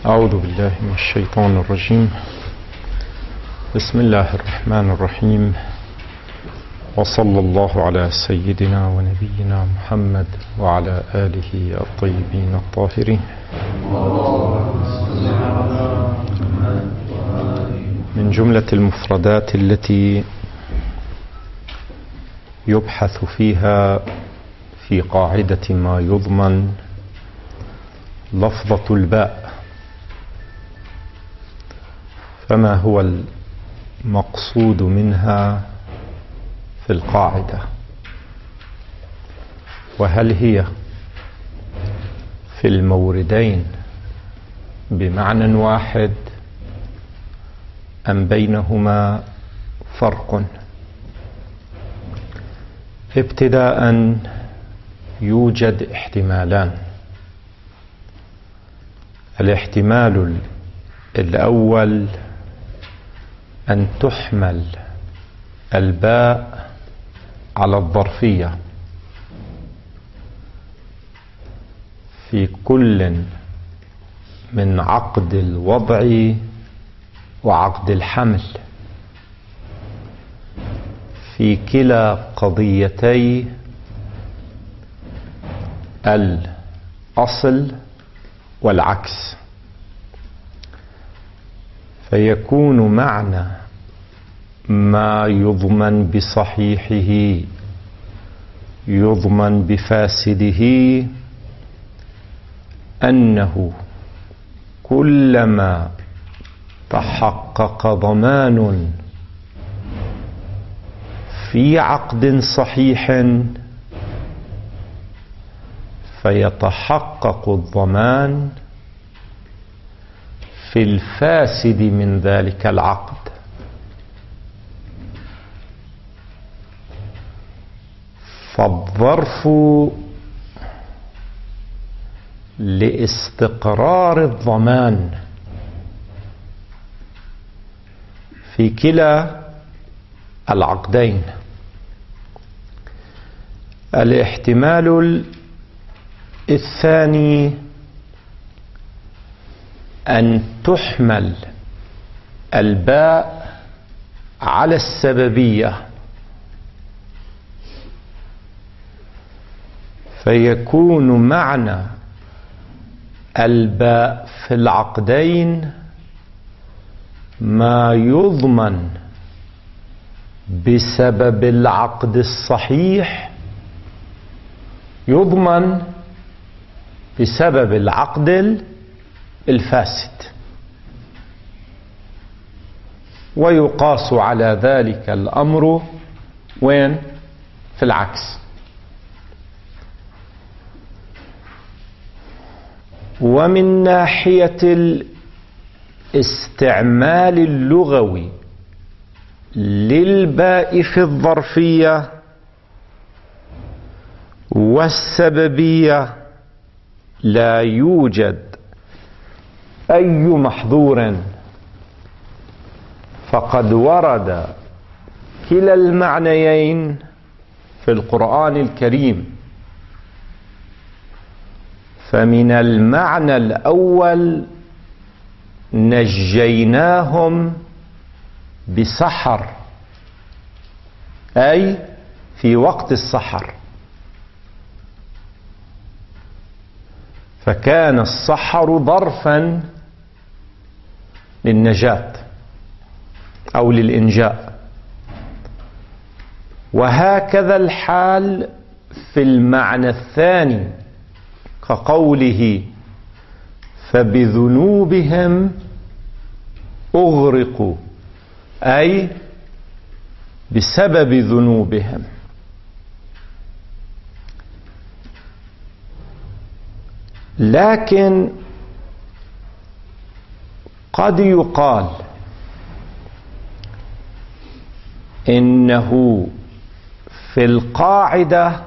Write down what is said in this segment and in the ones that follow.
أعوذ بالله من الشيطان الرجيم. بسم الله الرحمن الرحيم، وصلى الله على سيدنا ونبينا محمد وعلى آله الطيبين الطاهرين. من جملة المفردات التي يبحث فيها في قاعدة ما يضمن لفظة الباء. فما هو المقصود منها في القاعدة؟ وهل هي في الموردين بمعنى واحد أم بينهما فرق؟ ابتداء يوجد احتمالان. الاحتمال الأول أن تحمل الباء على الظرفية في كل من عقد الوضع وعقد الحمل في كلا قضيتي الأصل والعكس، فيكون معنى ما يضمن بصحيحه يضمن بفاسده أنه كلما تحقق ضمان في عقد صحيح فيتحقق الضمان في الفاسد من ذلك العقد. فالظرف لاستقرار الضمان في كلا العقدين. الاحتمال الثاني أن تحمل الباء على السببية، فيكون معنى الباء في العقدين ما يضمن بسبب العقد الصحيح يضمن بسبب العقد الفاسد، ويقاس على ذلك الأمر وين؟ في العكس. ومن ناحية الاستعمال اللغوي للباء في الظرفية والسببية لا يوجد أي محظور، فقد ورد كلا المعنيين في القرآن الكريم. فمن المعنى الأول نجيناهم بسحر، أي في وقت السحر، فكان السحر ظرفا للنجاة أو للإنجاء. وهكذا الحال في المعنى الثاني كقوله فبذنوبهم أغرقوا، أي بسبب ذنوبهم. لكن قد يقال إنه في القاعدة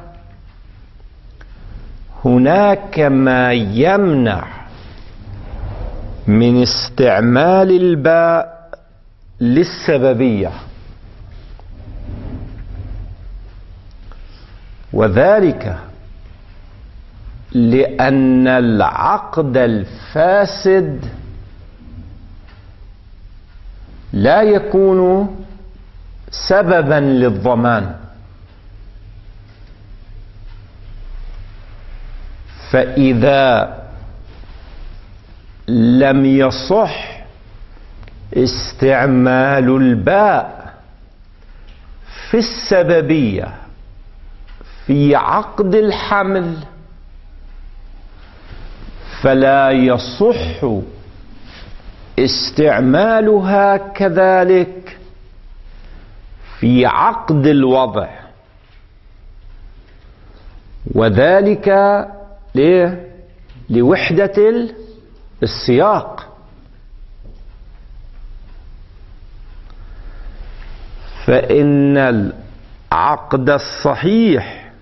هناك ما يمنع من استعمال الباء للسببية، وذلك لأن العقد الفاسد لا يكون سببا للضمان، فإذا لم يصح استعمال الباء في السببية في عقد الحمل، فلا يصح استعمالها كذلك في عقد الوضع. وذلك لوحدة السياق. فإن العقد الصحيح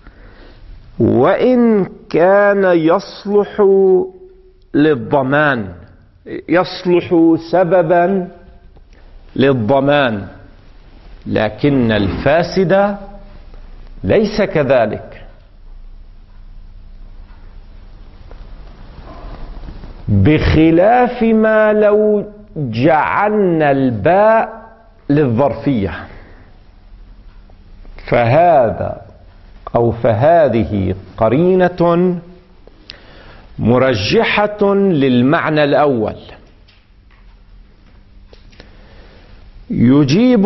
وإن كان يصلح للضمان، يصلح سببا للضمان، لكن الفاسد ليس كذلك، بخلاف ما لو جعلنا الباء للظرفية، فهذه قرينة مرجحة للمعنى الأول. يجيب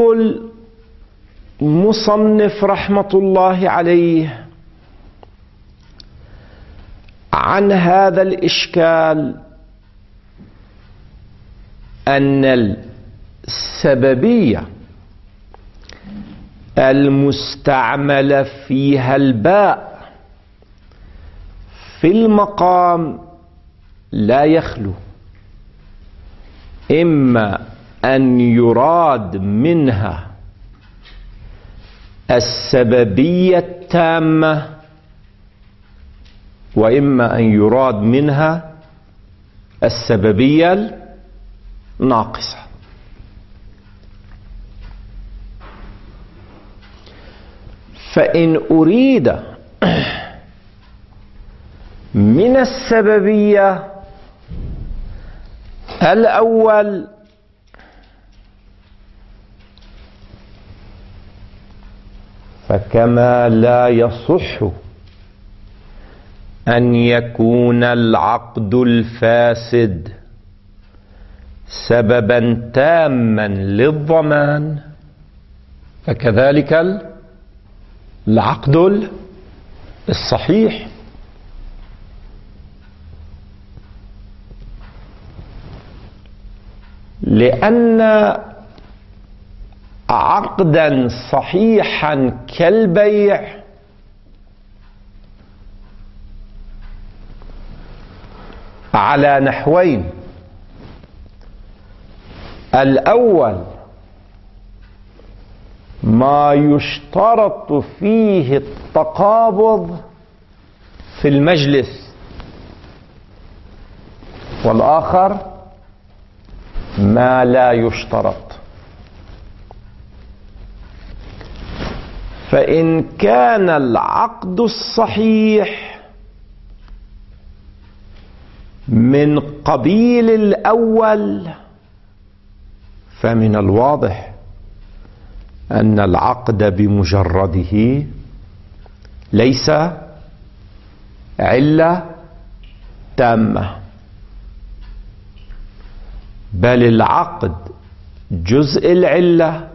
المصنف رحمة الله عليه عن هذا الإشكال أن السببية المستعمل فيها الباء في المقام لا يخلو إما أن يراد منها السببية التامة، وإما أن يراد منها السببية الناقصة. فإن أريد من السببية الأول فكما لا يصح أن يكون العقد الفاسد سببا تاما للضمان، فكذلك العقد الصحيح. لأن عقدا صحيحا كالبيع على نحوين: الأول ما يشترط فيه التقابض في المجلس، والآخر ما لا يشترط. فإن كان العقد الصحيح من قبيل الأول فمن الواضح أن العقد بمجرده ليس علة تامة، بل العقد جزء العلة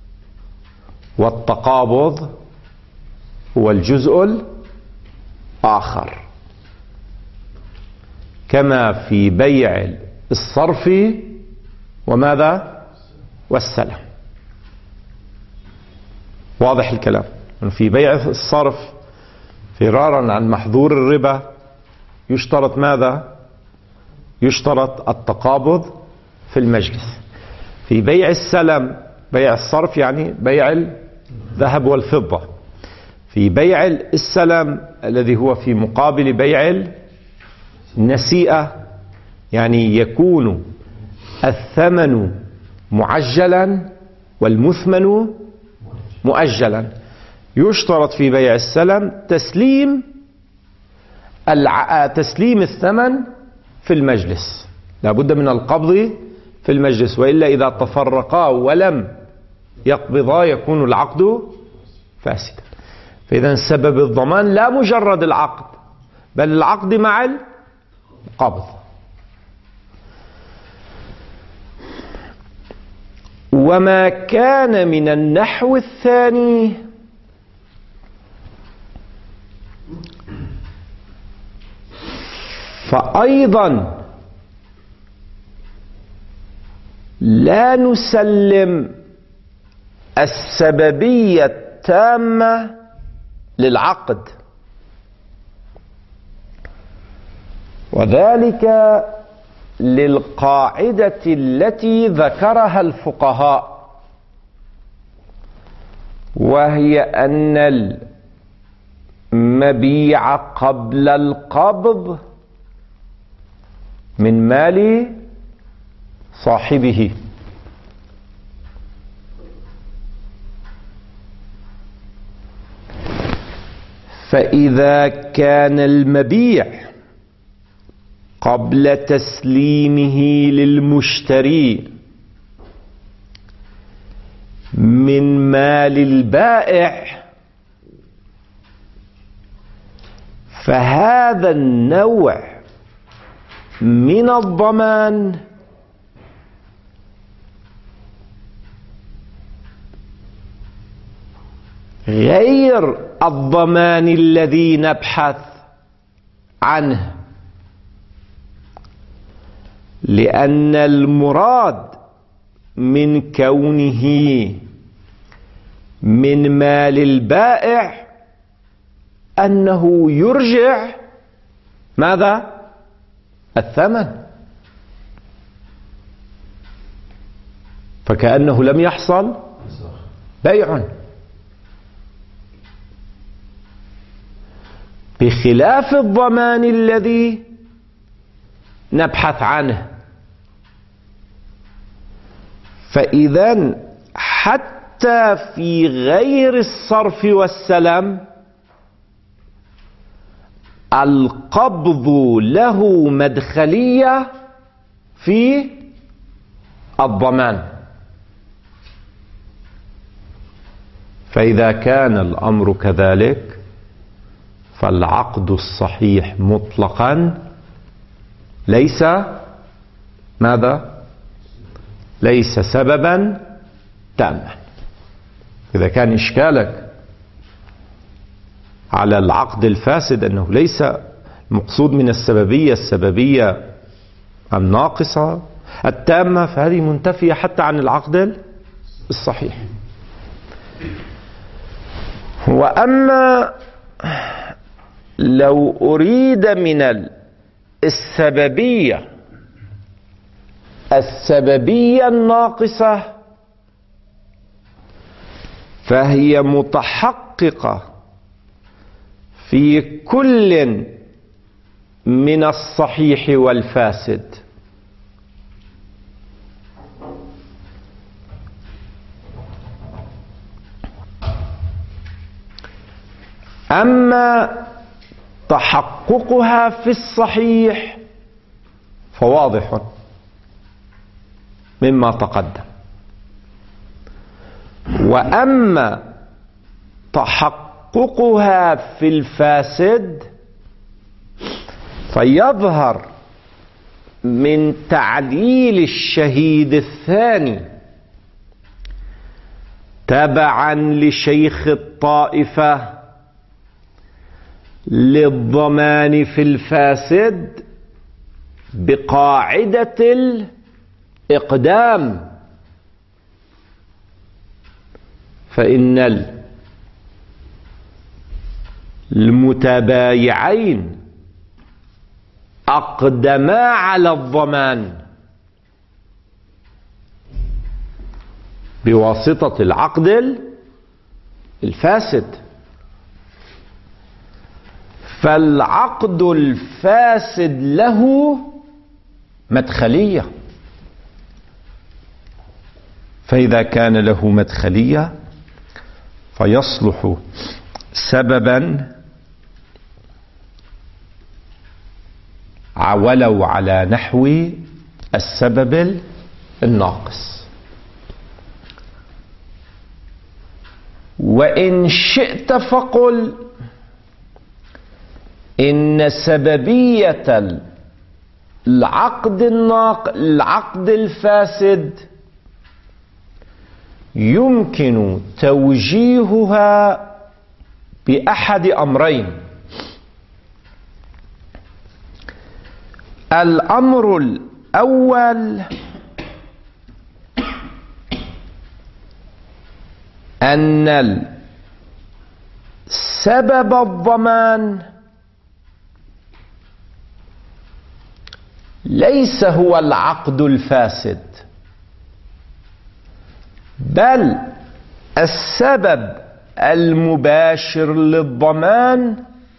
والتقابض هو الجزء الآخر، كما في بيع الصرف وماذا؟ والسلم. واضح الكلام؟ في بيع الصرف فرارا عن محظور الربا يشترط ماذا؟ يشترط التقابض في المجلس. في بيع السلم، بيع الصرف يعني بيع الذهب والفضة، في بيع السلم الذي هو في مقابل بيع النسيئة يعني يكون الثمن معجلا والمثمن مؤجلا، يشترط في بيع السلم تسليم الثمن في المجلس، لا بد من القبض في المجلس، وإلا إذا تفرقا ولم يقبضا يكون العقد فاسدا. فإذا سبب الضمان لا مجرد العقد، بل العقد مع القبض. وما كان من النحو الثاني فأيضا لا نسلم السببية التامة للعقد، وذلك للقاعدة التي ذكرها الفقهاء، وهي أن المبيع قبل القبض من مال صاحبه. فإذا كان المبيع قبل تسليمه للمشتري من مال البائع، فهذا النوع من الضمان غير الضمان الذي نبحث عنه، لأن المراد من كونه من مال البائع أنه يرجع ماذا؟ الثمن، فكأنه لم يحصل بيع، بخلاف الضمان الذي نبحث عنه. فإذا حتى في غير الصرف والسلم القبض له مدخلية في الضمان. فإذا كان الأمر كذلك فالعقد الصحيح مطلقا ليس ماذا؟ ليس سببا تاما. إذا كان إشكالك على العقد الفاسد أنه ليس المقصود من السببية الناقصة التامة، فهذه منتفية حتى عن العقد الصحيح. وأما لو أريد من السببية الناقصة فهي متحققة في كل من الصحيح والفاسد. أما تحققها في الصحيح فواضح مما تقدم، وأما تحققها في الفاسد فيظهر من تعليل الشهيد الثاني تبعا لشيخ الطائفة للضمان في الفاسد بقاعدة الإقدام، فإن المتبايعين أقدما على الضمان بواسطة العقد الفاسد، فالعقد الفاسد له مدخلية. فإذا كان له مدخلية فيصلح سببا ولو على نحو السبب الناقص. وإن شئت فقل إن سببية العقد الفاسد يمكن توجيهها بأحد أمرين. الأمر الأول أن سبب الضمان ليس هو العقد الفاسد، بل السبب المباشر للضمان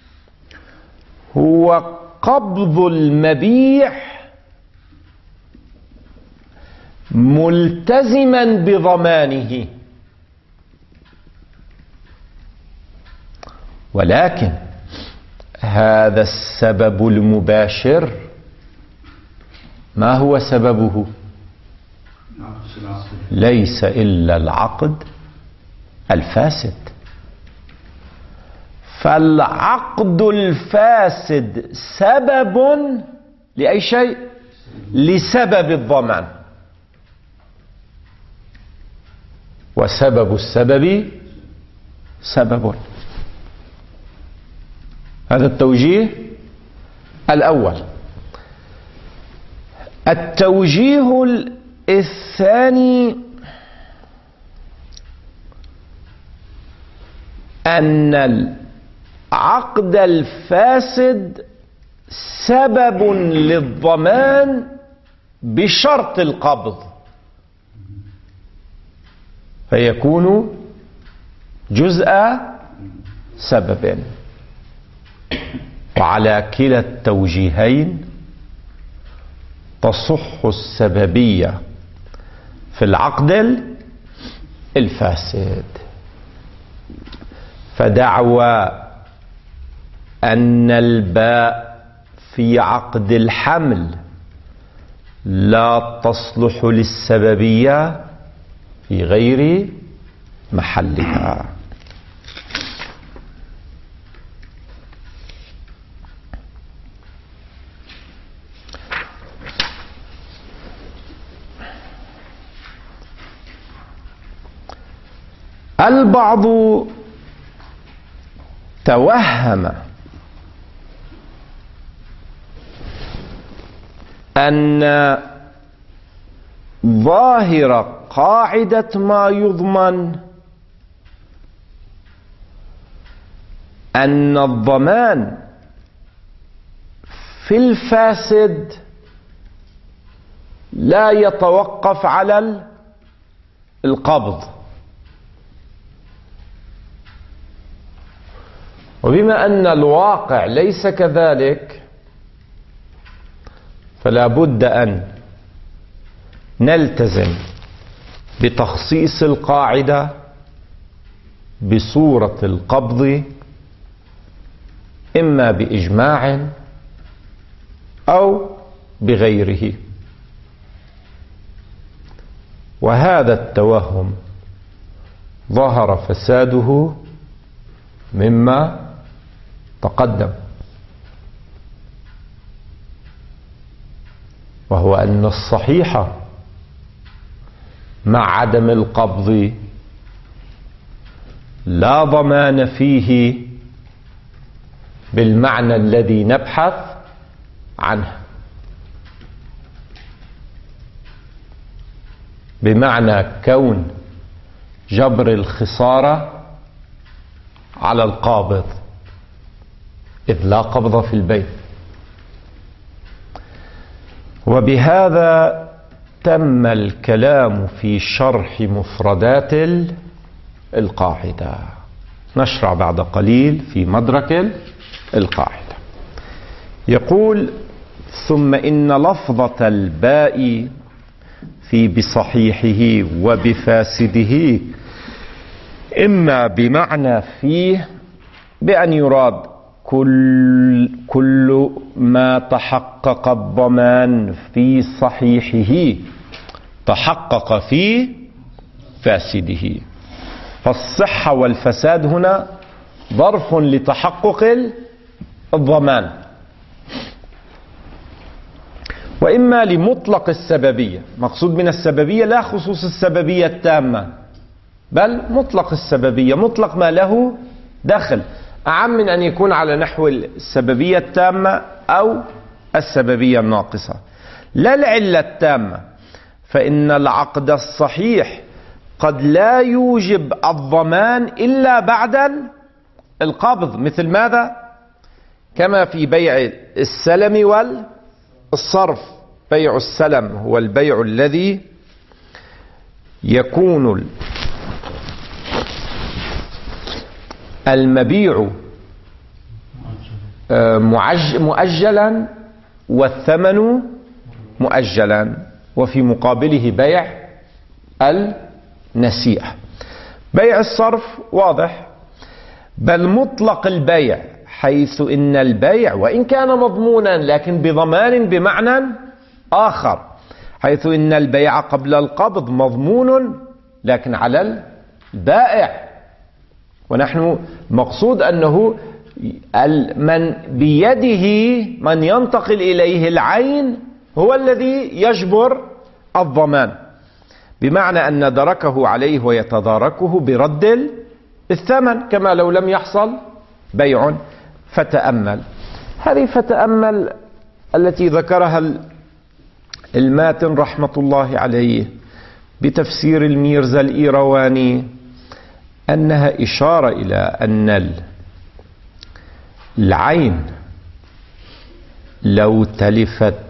هو قبض المبيع ملتزما بضمانه. ولكن هذا السبب المباشر ما هو سببه؟ ليس إلا العقد الفاسد. فالعقد الفاسد سبب لأي شيء؟ لسبب الضمان، وسبب السبب سبب. هذا التوجيه الأول. التوجيه الثاني أن العقد الفاسد سبب للضمان بشرط القبض، فيكون جزء سبب. وعلى كلا التوجيهين تصح السببية في العقد الفاسد. فدعوى أن الباء في عقد الحمل لا تصلح للسببية في غير محلها. البعض توهم أن ظاهر قاعدة ما يضمن أن الضمان في الفاسد لا يتوقف على القبض. وبما أن الواقع ليس كذلك، فلا بد أن نلتزم بتخصيص القاعدة بصورة القبض، إما بإجماع أو بغيره. وهذا التوهم ظهر فساده مما تقدم، وهو أن الصحيح مع عدم القبض لا ضمان فيه بالمعنى الذي نبحث عنه، بمعنى كون جبر الخسارة على القابض، إذ لا قبض في البيع. وبهذا تم الكلام في شرح مفردات القاعدة. نشرع بعد قليل في مدرك القاعدة. يقول: ثم إن لفظة الباء في بصحيحه وبفاسده إما بمعنى فيه بأن يراد كل ما تحقق الضمان في صحيحه تحقق في فاسده. فالصحة والفساد هنا ظرف لتحقق الضمان، وإما لمطلق السببية. مقصود من السببية لا خصوص السببية التامة، بل مطلق السببية، مطلق ما له دخل، أعم من أن يكون على نحو السببية التامة أو السببية الناقصة. لا العلة التامة، فإن العقد الصحيح قد لا يوجب الضمان إلا بعد القبض. مثل ماذا؟ كما في بيع السلم والصرف. بيع السلم هو البيع الذي يكون المبيع مؤجلا والثمن مؤجلا، وفي مقابله بيع النسيئة. بيع الصرف واضح، بل مطلق البيع، حيث إن البيع وإن كان مضمونا لكن بضمان بمعنى آخر، حيث إن البيع قبل القبض مضمون لكن على البائع. ونحن مقصود أنه من بيده من ينتقل إليه العين هو الذي يجبر الضمان، بمعنى أن دركه عليه ويتداركه برد الثمن، كما لو لم يحصل بيع. فتأمل هذه، فتأمل التي ذكرها الماتن رحمة الله عليه بتفسير الميرزا الإيرواني، أنها إشارة إلى أن العين لو تلفت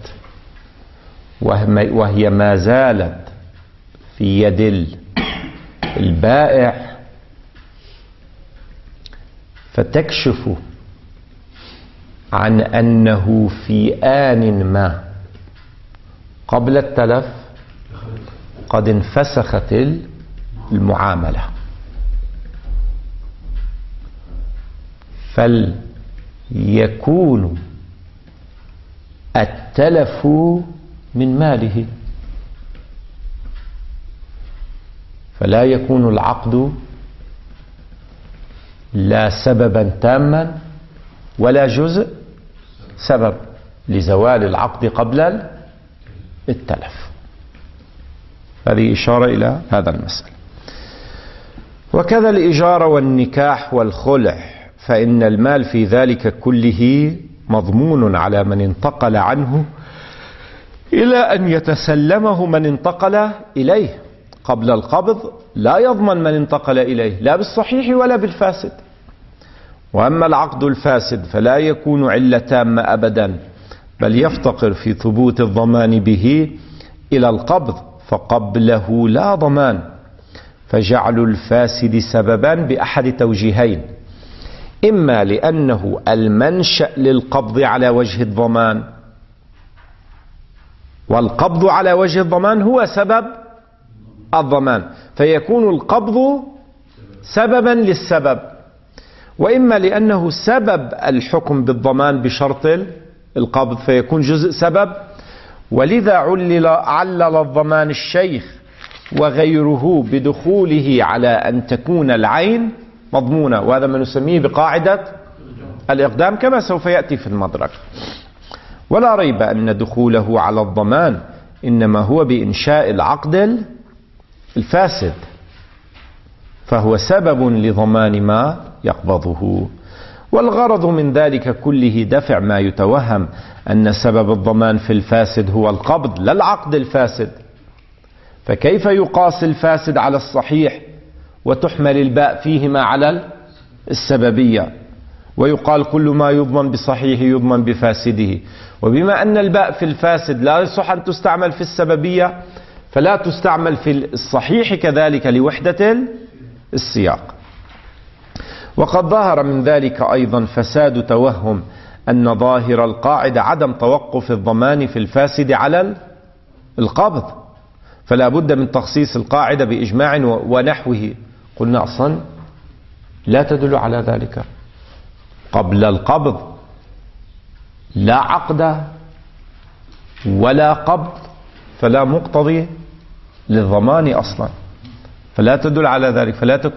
وهي ما زالت في يد البائع فتكشف عن أنه في آن ما قبل التلف قد انفسخت المعاملة، فليكون التلف من ماله، فلا يكون العقد لا سببا تاما ولا جزء سبب لزوال العقد قبل التلف. هذه إشارة إلى هذا المسألة. وكذا الإجارة والنكاح والخلع، فإن المال في ذلك كله مضمون على من انتقل عنه إلى أن يتسلمه من انتقل إليه. قبل القبض لا يضمن من انتقل إليه، لا بالصحيح ولا بالفاسد. وأما العقد الفاسد فلا يكون علة تامة أبدا، بل يفتقر في ثبوت الضمان به إلى القبض، فقبله لا ضمان. فجعل الفاسد سببا بأحد توجيهين: إما لأنه المنشأ للقبض على وجه الضمان، والقبض على وجه الضمان هو سبب الضمان، فيكون القبض سببا للسبب، وإما لأنه سبب الحكم بالضمان بشرط القبض، فيكون جزء سبب. ولذا علل الضمان الشيخ وغيره بدخوله على أن تكون العين مضمونة، وهذا ما نسميه بقاعدة الإقدام كما سوف يأتي في المدرك. ولا ريب أن دخوله على الضمان إنما هو بإنشاء العقد الفاسد، فهو سبب لضمان ما يقبضه. والغرض من ذلك كله دفع ما يتوهم أن سبب الضمان في الفاسد هو القبض لا العقد الفاسد. فكيف يقاس الفاسد على الصحيح وتحمل الباء فيهما على السببية، ويقال كل ما يضمن بصحيح يضمن بفاسده؟ وبما أن الباء في الفاسد لا يصح أن تستعمل في السببية، فلا تستعمل في الصحيح كذلك لوحدة السياق. وقد ظهر من ذلك أيضا فساد توهم أن ظاهر القاعدة عدم توقف الضمان في الفاسد على القبض، فلا بد من تخصيص القاعدة بإجماع ونحوه. قلنا أصلا لا تدل على ذلك. قبل القبض لا عقد ولا قبض، فلا مقتضي للضمان أصلا، فلا تدل على ذلك،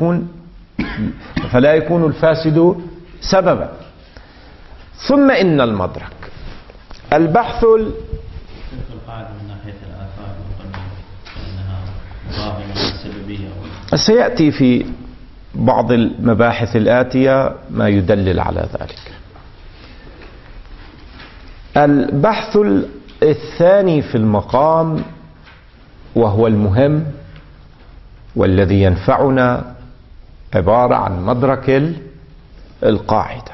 فلا يكون الفاسد سببا. ثم إن المدرك البحث القاعدة من ناحية الآثار فإنها مضافة للسببية. سيأتي في بعض المباحث الآتية ما يدلل على ذلك. البحث الثاني في المقام وهو المهم والذي ينفعنا عبارة عن مدرك القاعدة.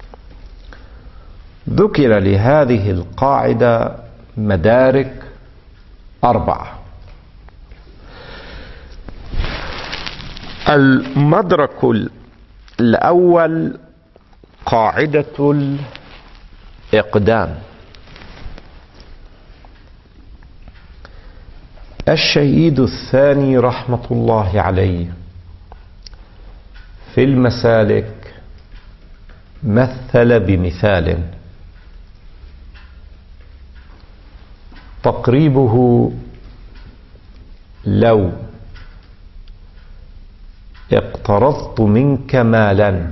ذكر لهذه القاعدة مدارك 4. المدرك الأول قاعدة الإقدام. الشهيد الثاني رحمة الله عليه في المسالك مثل بمثال تقريبه: لو اقترضت منك مالا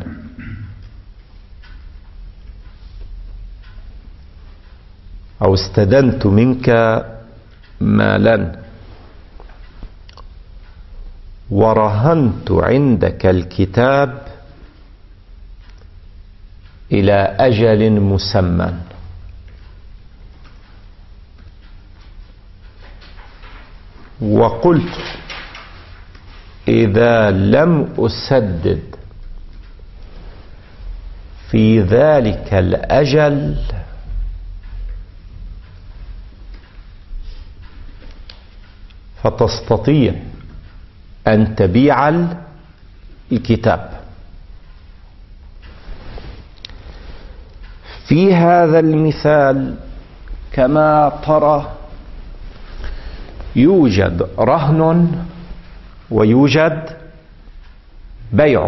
أو استدنت منك مالا ورهنت عندك الكتاب إلى أجل مسمى، وقلت إذا لم أسدد في ذلك الأجل فتستطيع أن تبيع الكتاب. في هذا المثال كما ترى يوجد رهن ويوجد بيع.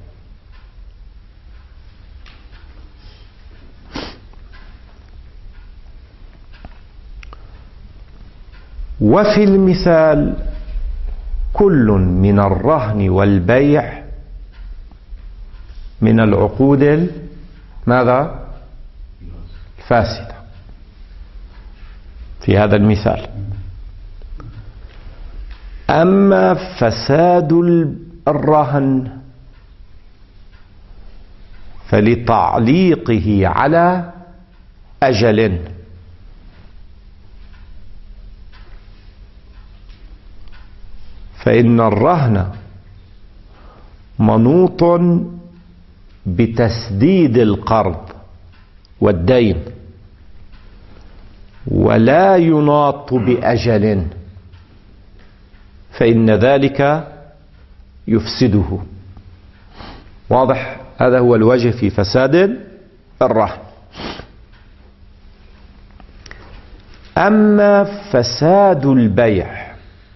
وفي المثال كل من الرهن والبيع من العقود ماذا؟ الفاسدة في هذا المثال. أما فساد الرهن فلتعليقه على أجل، فإن الرهن منوط بتسديد القرض والدين ولا يناط بأجل، فإن ذلك يفسده. واضح؟ هذا هو الوجه في فساد الرهن. أما فساد البيع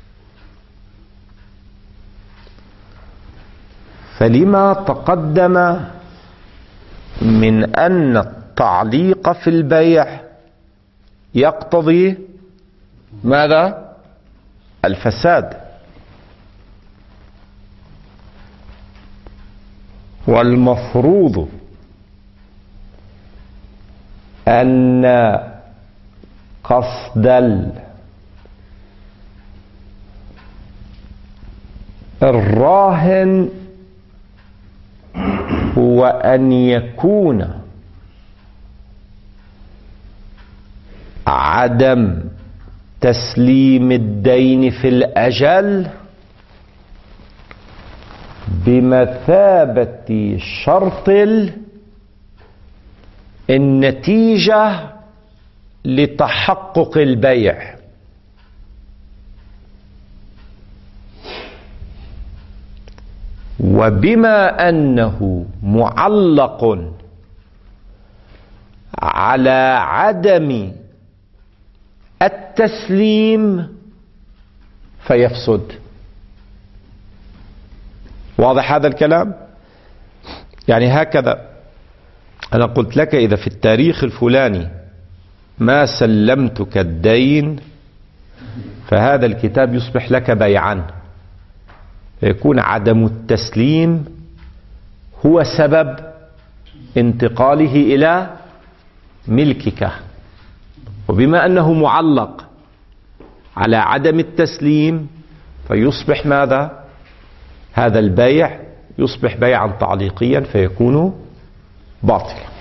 فلما تقدم من أن التعليق في البيع يقتضي ماذا؟ الفساد، والمفروض أن قصد الراهن هو أن يكون عدم تسليم الدين في الأجل بمثابة شرط النتيجة لتحقق البيع. وبما أنه معلق على عدم التسليم فيفسد. واضح هذا الكلام؟ يعني هكذا أنا قلت لك إذا في التاريخ الفلاني ما سلمتك الدين فهذا الكتاب يصبح لك بيعا، فيكون عدم التسليم هو سبب انتقاله إلى ملكك. وبما أنه معلق على عدم التسليم فيصبح ماذا؟ هذا البيع يصبح بيعا تعليقيا فيكون باطلا.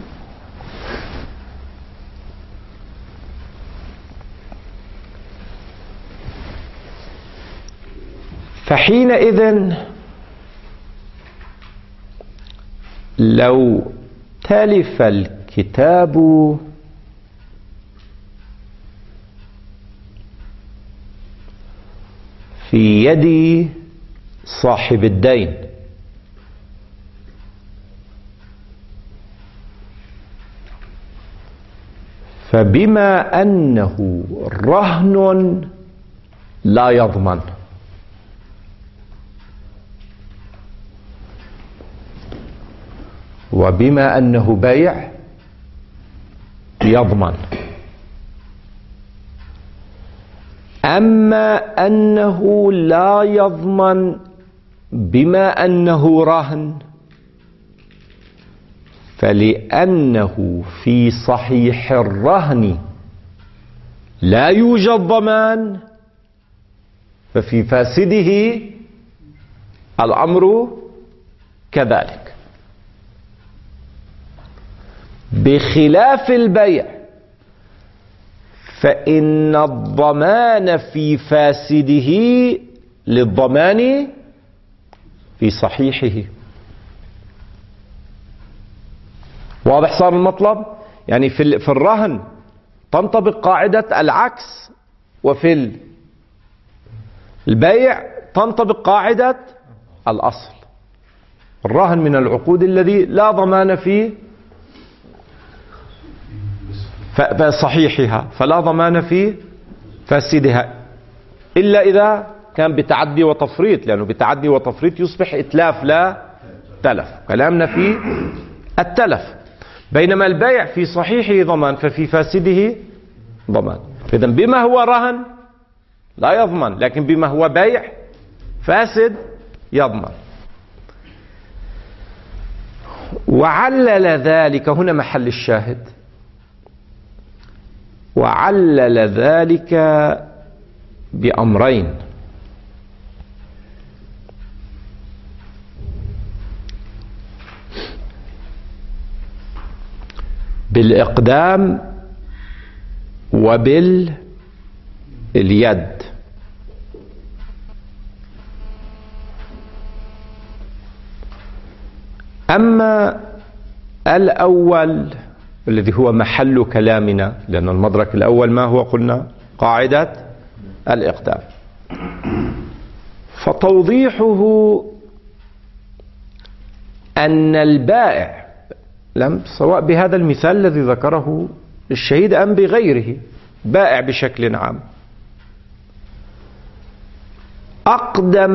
فحينئذ لو تلف الكتاب في يد صاحب الدين فبما أنه رهن لا يضمن، وبما أنه بيع يضمن. أما أنه لا يضمن بما أنه رهن فلأنه في صحيح الرهن لا يوجد ضمان، ففي فاسده الأمر كذلك، بخلاف البيع فإن الضمان في فاسده للضمان في صحيحه. واضح صار المطلب؟ يعني في الرهن تنطبق قاعدة العكس، وفي البيع تنطبق قاعدة الأصل. الرهن من العقود الذي لا ضمان فيه فصحيحها فلا ضمان في فاسدها، إلا إذا كان بتعدي وتفريط، لأنه بتعدي وتفريط يصبح إتلاف لا تلف، كلامنا في التلف. بينما البيع في صحيحه ضمان ففي فاسده ضمان. إذن بما هو رهن لا يضمن، لكن بما هو بيع فاسد يضمن. وعلل ذلك، هنا محل الشاهد، وعلل ذلك بأمرين: بالإقدام وباليد. أما الأول الذي هو محل كلامنا، لأن المدرك الأول ما هو؟ قلنا قاعدة الإقدام، فتوضيحه أن البائع سواء بهذا المثال الذي ذكره الشهيد أم بغيره، بائع بشكل عام، أقدم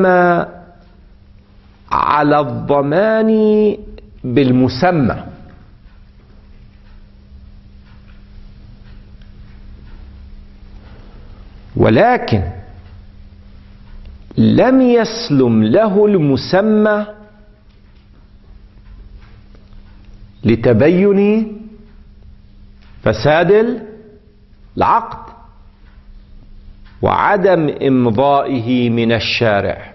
على الضمان بالمسمى، ولكن لم يسلم له المسمى لتبين فساد العقد وعدم إمضائه من الشارع.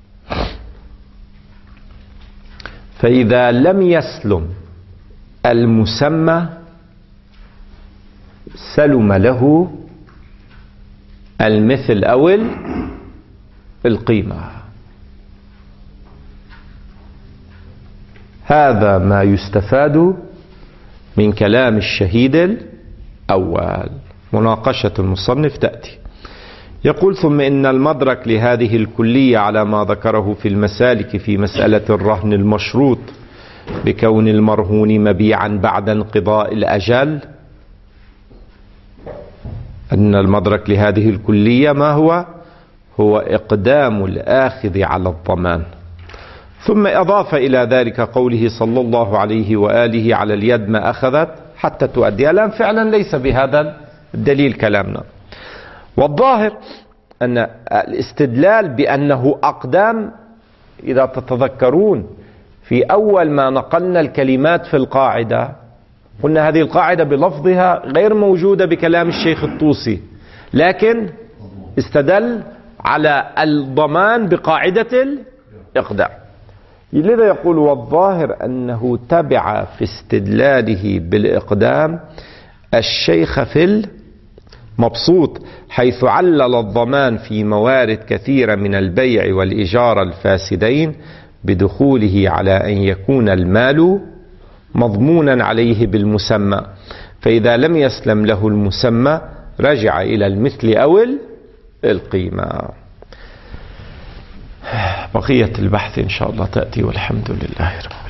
فإذا لم يسلم المسمى سلم له المثل أو القيمة. هذا ما يستفاد من كلام الشهيد الأول. مناقشة المصنف تأتي. يقول: ثم إن المدرك لهذه الكلية على ما ذكره في المسالك في مسألة الرهن المشروط بكون المرهون مبيعا بعد انقضاء الأجل، أن المدرك لهذه الكلية ما هو؟ هو إقدام الآخذ على الضمان. ثم أضاف إلى ذلك قوله صلى الله عليه وآله: على اليد ما أخذت حتى تؤدي. الآن فعلا ليس بهذا الدليل كلامنا، والظاهر أن الاستدلال بأنه أقدام، إذا تتذكرون في أول ما نقلنا الكلمات في القاعدة قلنا هذه القاعدة بلفظها غير موجودة بكلام الشيخ الطوسي، لكن استدل على الضمان بقاعدة الإقدام. لذا يقول والظاهر أنه تبع في استدلاله بالإقدام الشيخ في المبسوط، حيث علل الضمان في موارد كثيرة من البيع والإجارة الفاسدين بدخوله على أن يكون المال مضمونا عليه بالمسمى، فإذا لم يسلم له المسمى رجع إلى المثل أو القيمة. بقية البحث إن شاء الله تأتي، والحمد لله رب العالمين.